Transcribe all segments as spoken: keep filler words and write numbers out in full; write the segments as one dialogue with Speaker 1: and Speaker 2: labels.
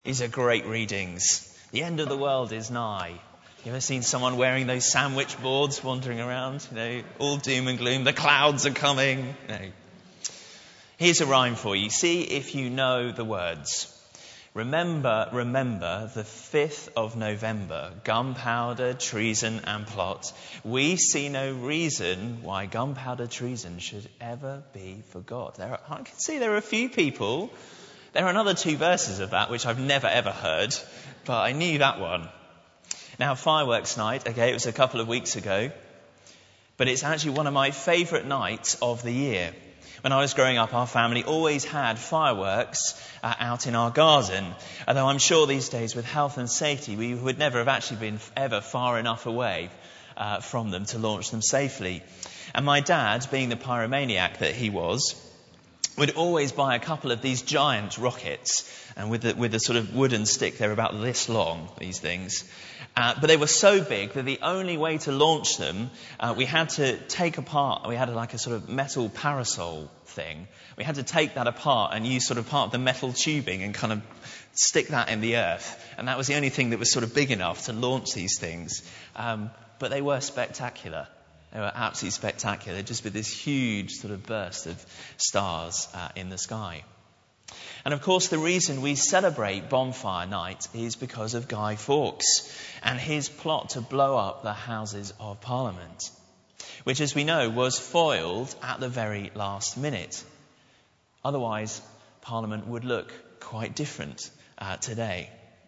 Speaker 1: These are great readings. The end of the world is nigh. You ever seen someone wearing those sandwich boards wandering around? You know, all doom and gloom. The clouds are coming. You know. Here's a rhyme for you. See if you know the words. Remember, remember the fifth of November, gunpowder, treason and plot. We see no reason why gunpowder treason should ever be forgot. There are, I can see there are a few people. There are another two verses of that which I've never ever heard, but I knew that one. Now, fireworks night, okay, it was a couple of weeks ago, but it's actually one of my favourite nights of the year. When I was growing up, our family always had fireworks uh, out in our garden, although I'm sure these days with health and safety we would never have actually been ever far enough away uh, from them to launch them safely. And my dad, being the pyromaniac that he was, would always buy a couple of these giant rockets, and with the, with a sort of wooden stick, they're about this long, these things. Uh, but they were so big that the only way to launch them, uh, we had to take apart, we had a, like a sort of metal parasol thing. We had to take that apart and use sort of part of the metal tubing and kind of stick that in the earth. And that was the only thing that was sort of big enough to launch these things. Um, but they were spectacular. They were absolutely spectacular, just with this huge sort of burst of stars uh, in the sky. And of course, the reason we celebrate Bonfire Night is because of Guy Fawkes and his plot to blow up the Houses of Parliament, which, as we know, was foiled at the very last minute. Otherwise, Parliament would look quite different uh, today.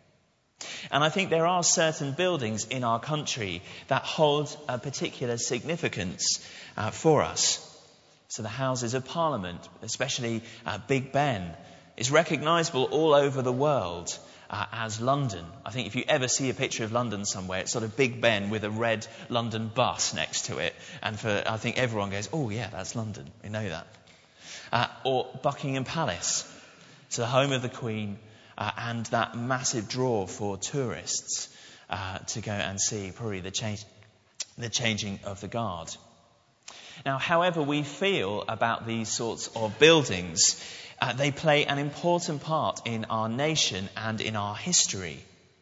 Speaker 1: And I think there are certain buildings in our country that hold a particular significance uh, for us. So the Houses of Parliament, especially uh, Big Ben, is recognisable all over the world uh, as London. I think if you ever see a picture of London somewhere, it's sort of Big Ben with a red London bus next to it. And for I think everyone goes, oh yeah, that's London. We know that. Uh, or Buckingham Palace, so the home of the Queen, Uh, and that massive draw for tourists uh, to go and see probably the, change, the changing of the guard. Now, however we feel about these sorts of buildings, uh, they play an important part in our nation and in our history.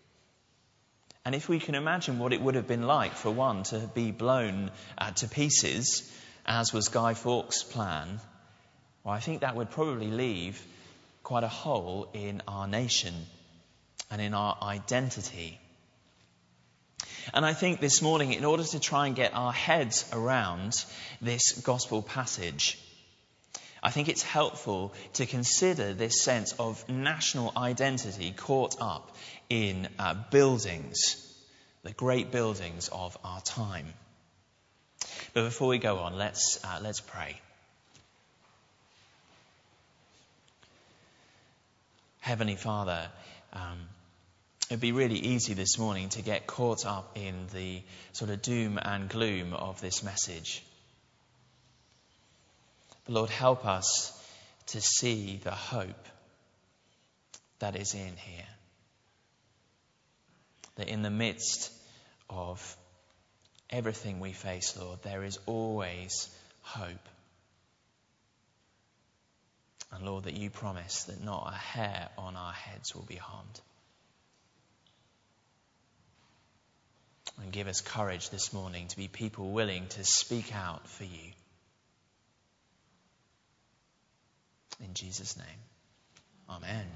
Speaker 1: And if we can imagine what it would have been like for one to be blown uh, to pieces, as was Guy Fawkes' plan, well, I think that would probably leave quite a hole in our nation and in our identity. And I think this morning, in order to try and get our heads around this gospel passage, I think it's helpful to consider this sense of national identity caught up in uh, buildings, the great buildings of our time. But before we go on, let's uh, let's pray. Heavenly Father, um, it'd be really easy this morning to get caught up in the sort of doom and gloom of this message. But Lord, help us to see the hope that is in here. That in the midst of everything we face, Lord, there is always hope. And Lord, that you promise that not a hair on our heads will be harmed. And give us courage this morning to be people willing to speak out for you. In Jesus' name, amen.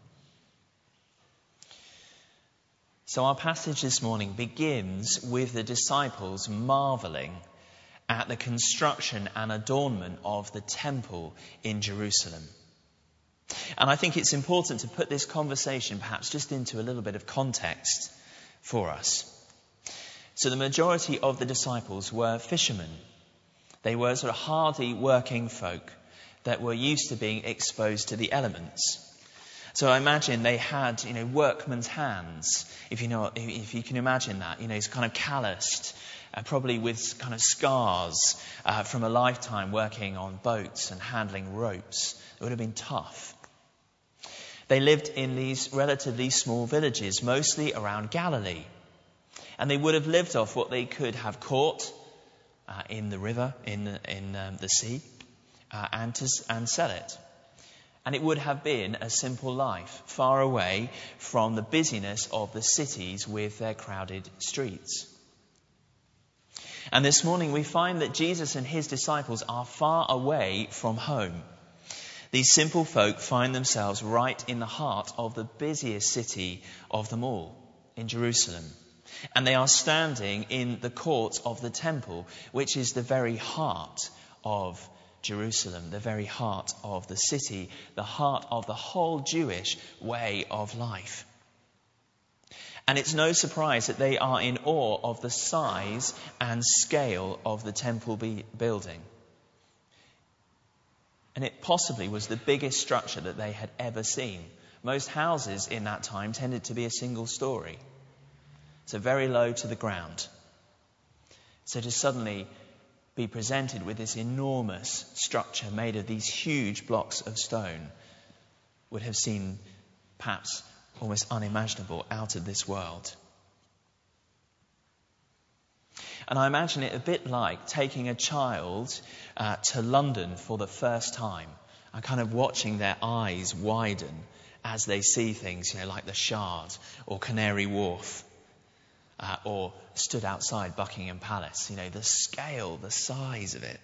Speaker 1: So our passage this morning begins with the disciples marvelling at the construction and adornment of the temple in Jerusalem. And I think it's important to put this conversation perhaps just into a little bit of context for us. So the majority of the disciples were fishermen. They were sort of hardy working folk that were used to being exposed to the elements. So I imagine they had, you know, workmen's hands, if you know, if you can imagine that, you know, it's kind of calloused, Uh, probably with kind of scars uh, from a lifetime working on boats and handling ropes. It would have been tough. They lived in these relatively small villages, mostly around Galilee. And they would have lived off what they could have caught uh, in the river, in, in um, the sea, uh, and, to, and sell it. And it would have been a simple life, far away from the busyness of the cities with their crowded streets. And this morning we find that Jesus and his disciples are far away from home. These simple folk find themselves right in the heart of the busiest city of them all, in Jerusalem. And they are standing in the courts of the temple, which is the very heart of Jerusalem, the very heart of the city, the heart of the whole Jewish way of life. And it's no surprise that they are in awe of the size and scale of the temple be- building. And it possibly was the biggest structure that they had ever seen. Most houses in that time tended to be a single story, so very low to the ground. So to suddenly be presented with this enormous structure made of these huge blocks of stone would have seemed perhaps almost unimaginable, out of this world. And I imagine it a bit like taking a child uh, to London for the first time and kind of watching their eyes widen as they see things, you know, like the Shard or Canary Wharf. Uh, or stood outside Buckingham Palace. You know, the scale, the size of it.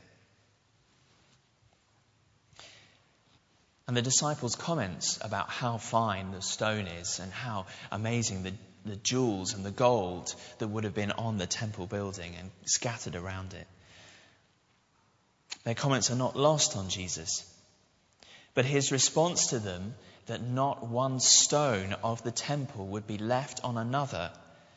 Speaker 1: And the disciples' comments about how fine the stone is and how amazing the, the jewels and the gold that would have been on the temple building and scattered around it. Their comments are not lost on Jesus. But his response to them, that not one stone of the temple would be left on another,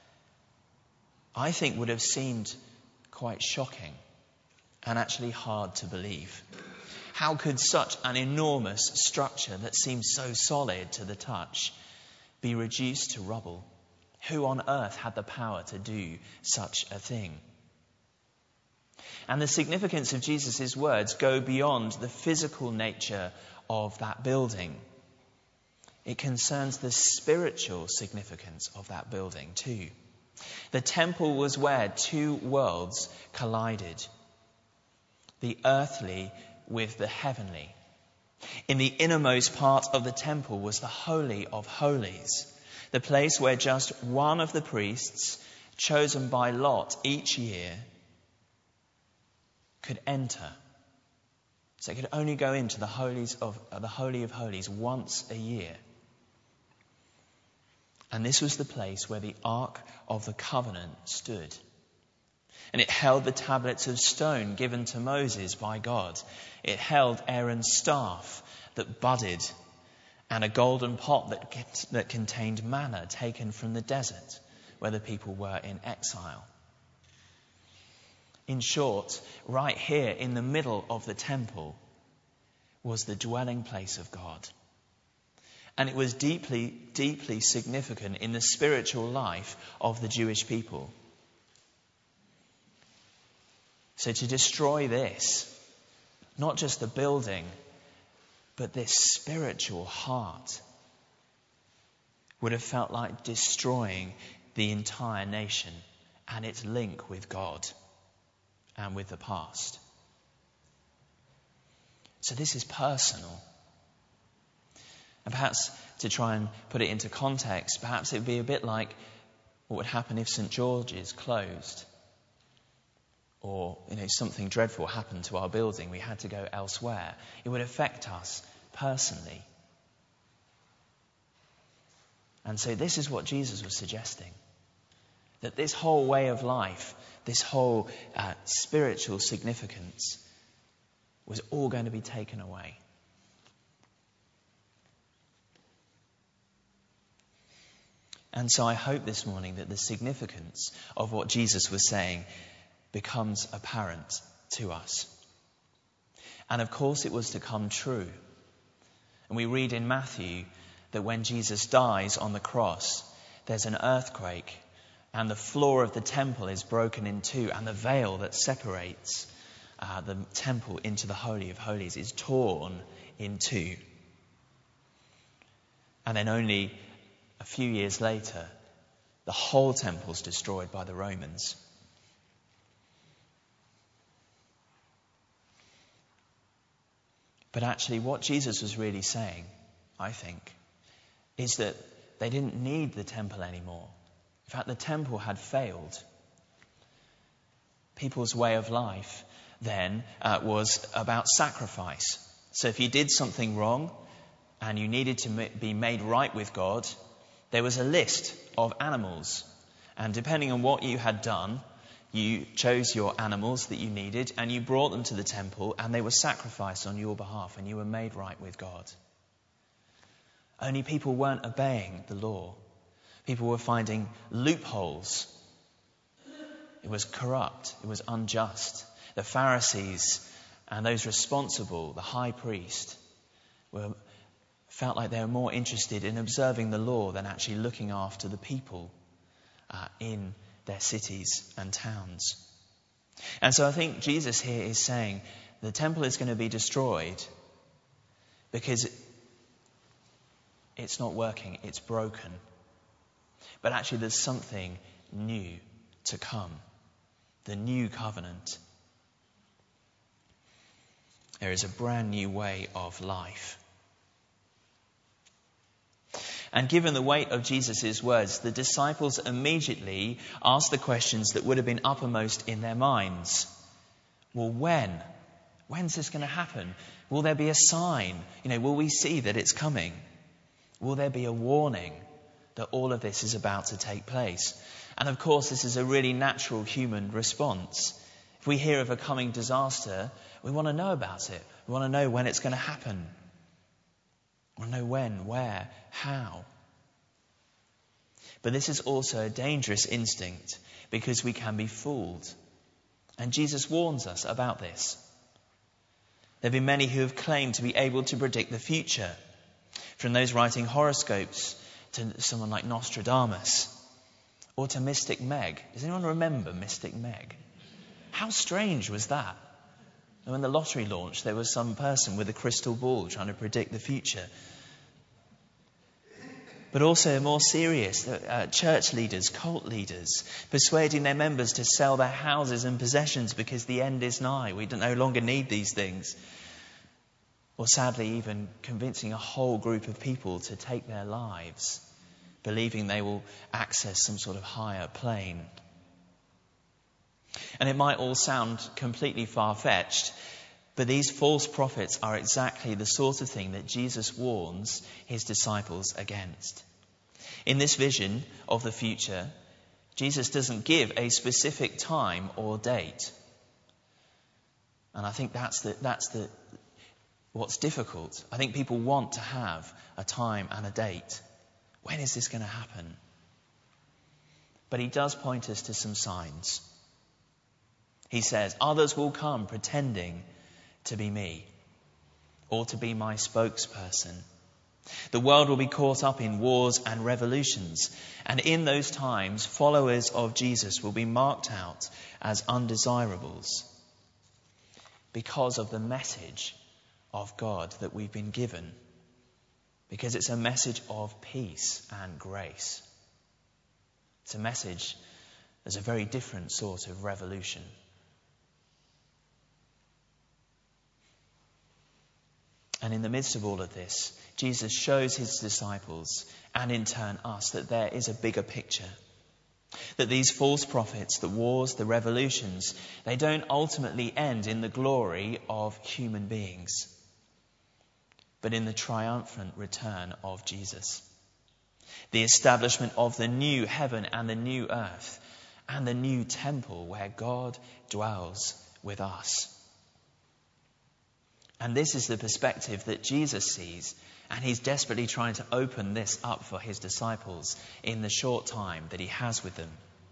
Speaker 1: I think would have seemed quite shocking and actually hard to believe. How could such an enormous structure that seemed so solid to the touch be reduced to rubble? Who on earth had the power to do such a thing? And the significance of Jesus' words go beyond the physical nature of that building. It concerns the spiritual significance of that building too. The temple was where two worlds collided, the earthly with the heavenly. In the innermost part of the temple was the Holy of Holies, the place where just one of the priests, chosen by lot each year, could enter. So they could only go into the holies of uh, the Holy of Holies once a year. And this was the place where the Ark of the Covenant stood. And it held the tablets of stone given to Moses by God. It held Aaron's staff that budded and a golden pot that, that contained manna taken from the desert where the people were in exile. In short, right here in the middle of the temple was the dwelling place of God. And it was deeply, deeply significant in the spiritual life of the Jewish people. So to destroy this, not just the building, but this spiritual heart, would have felt like destroying the entire nation and its link with God and with the past. So this is personal. And perhaps to try and put it into context, perhaps it would be a bit like what would happen if St George's closed. Or, you know, something dreadful happened to our building. We had to go elsewhere. It would affect us personally. And so this is what Jesus was suggesting. That this whole way of life, this whole uh, spiritual significance was all going to be taken away. And so I hope this morning that the significance of what Jesus was saying becomes apparent to us. And of course it was to come true. And we read in Matthew that when Jesus dies on the cross, there's an earthquake and the floor of the temple is broken in two, and the veil that separates uh, the temple into the Holy of Holies is torn in two. And then only a few years later, the whole temple is destroyed by the Romans. But actually what Jesus was really saying, I think, is that they didn't need the temple anymore. In fact, the temple had failed. People's way of life then uh, was about sacrifice. So if you did something wrong and you needed to be made right with God, there was a list of animals. And depending on what you had done, you chose your animals that you needed and you brought them to the temple and they were sacrificed on your behalf and you were made right with God. Only people weren't obeying the law. People were finding loopholes. It was corrupt. It was unjust. The Pharisees and those responsible, the high priest, were felt like they were more interested in observing the law than actually looking after the people uh, in their cities and towns. And so I think Jesus here is saying the temple is going to be destroyed because it's not working, it's broken. But actually there's something new to come. The new covenant. There is a brand new way of life. And given the weight of Jesus' words, the disciples immediately asked the questions that would have been uppermost in their minds. Well, when? When's this going to happen? Will there be a sign? You know, will we see that it's coming? Will there be a warning that all of this is about to take place? And of course, this is a really natural human response. If we hear of a coming disaster, we want to know about it. We want to know when it's going to happen. We want to know when, where, how. But this is also a dangerous instinct because we can be fooled. And Jesus warns us about this. There have been many who have claimed to be able to predict the future, from those writing horoscopes to someone like Nostradamus or to Mystic Meg. Does anyone remember Mystic Meg? How strange was that? And when the lottery launched, there was some person with a crystal ball trying to predict the future. But also more serious, uh, church leaders, cult leaders, persuading their members to sell their houses and possessions because the end is nigh. We no longer need these things. Or sadly, even convincing a whole group of people to take their lives, believing they will access some sort of higher plane. And it might all sound completely far-fetched, but these false prophets are exactly the sort of thing that Jesus warns his disciples against. In this vision of the future, Jesus doesn't give a specific time or date. And I think that's the, that's the, what's difficult. I think people want to have a time and a date. When is this going to happen? But he does point us to some signs. He says, others will come pretending to be me or to be my spokesperson. The world will be caught up in wars and revolutions. And in those times, followers of Jesus will be marked out as undesirables because of the message of God that we've been given. Because it's a message of peace and grace. It's a message that's a very different sort of revolution. And in the midst of all of this, Jesus shows his disciples, and in turn us, that there is a bigger picture. That these false prophets, the wars, the revolutions, they don't ultimately end in the glory of human beings, but in the triumphant return of Jesus. The establishment of the new heaven and the new earth, and the new temple where God dwells with us. And this is the perspective that Jesus sees, and he's desperately trying to open this up for his disciples in the short time that he has with them.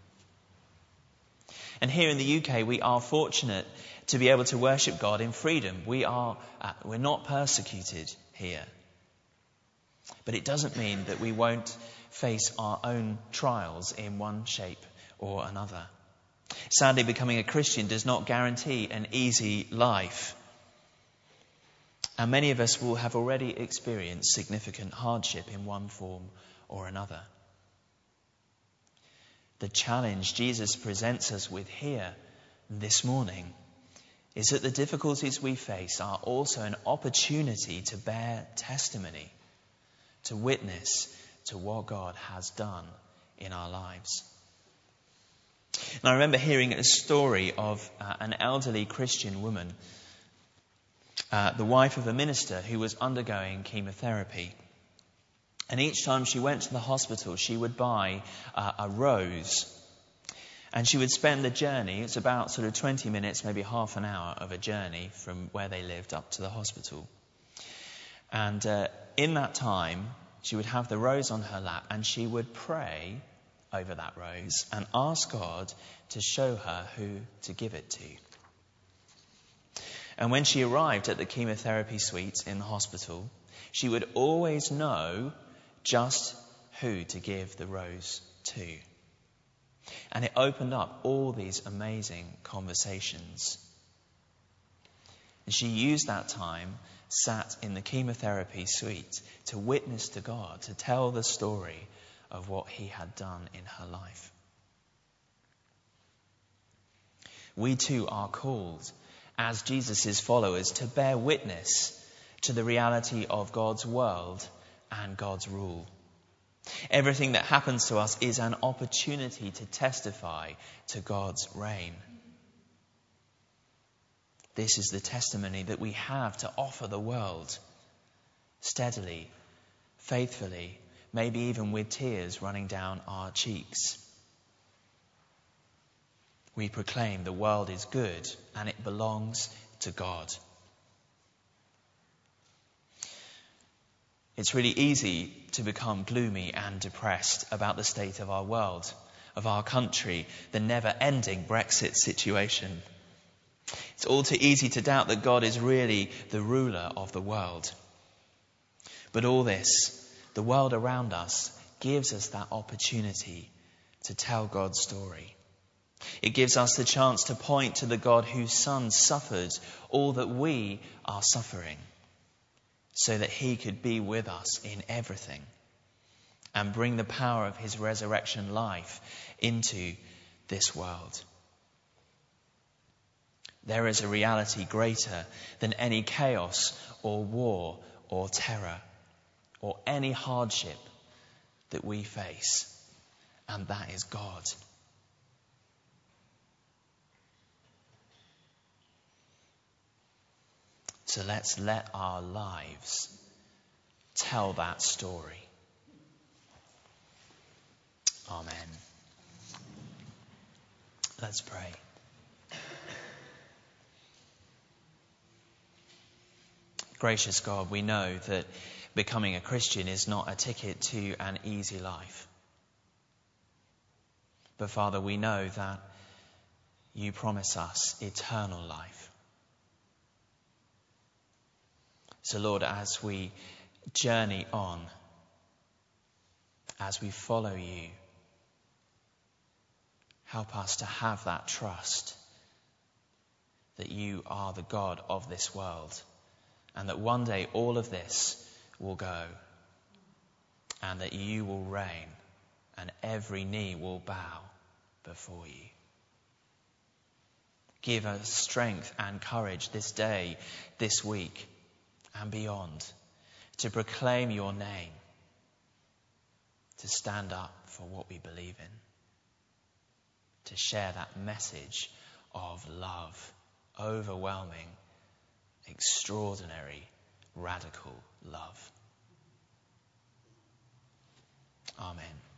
Speaker 1: And here in the U K, we are fortunate to be able to worship God in freedom. We are, uh, we're not persecuted here. But it doesn't mean that we won't face our own trials in one shape or another. Sadly, becoming a Christian does not guarantee an easy life. And many of us will have already experienced significant hardship in one form or another. The challenge Jesus presents us with here this morning is that the difficulties we face are also an opportunity to bear testimony, to witness to what God has done in our lives. And I remember hearing a story of uh, an elderly Christian woman, uh, the wife of a minister who was undergoing chemotherapy. And each time she went to the hospital, she would buy uh, a rose. And she would spend the journey, it's about sort of twenty minutes, maybe half an hour of a journey from where they lived up to the hospital. And uh, in that time, she would have the rose on her lap and she would pray over that rose and ask God to show her who to give it to. And when she arrived at the chemotherapy suite in the hospital, she would always know just who to give the rose to. And it opened up all these amazing conversations. And she used that time, sat in the chemotherapy suite, to witness to God, to tell the story of what he had done in her life. We too are called, as Jesus' followers, to bear witness to the reality of God's world and God's rule. Everything that happens to us is an opportunity to testify to God's reign. This is the testimony that we have to offer the world, steadily, faithfully, maybe even with tears running down our cheeks. We proclaim the world is good and it belongs to God. It's really easy to become gloomy and depressed about the state of our world, of our country, the never-ending Brexit situation. It's all too easy to doubt that God is really the ruler of the world. But all this, the world around us, gives us that opportunity to tell God's story. It gives us the chance to point to the God whose Son suffered all that we are suffering, so that he could be with us in everything and bring the power of his resurrection life into this world. There is a reality greater than any chaos or war or terror or any hardship that we face, and that is God. So let's let our lives tell that story. Amen. Let's pray. Gracious God, we know that becoming a Christian is not a ticket to an easy life. But Father, we know that you promise us eternal life. So Lord, as we journey on, as we follow you, help us to have that trust that you are the God of this world, and that one day all of this will go, and that you will reign, and every knee will bow before you. Give us strength and courage this day, this week, and beyond, to proclaim your name, to stand up for what we believe in, to share that message of love, overwhelming, extraordinary, radical love. Amen.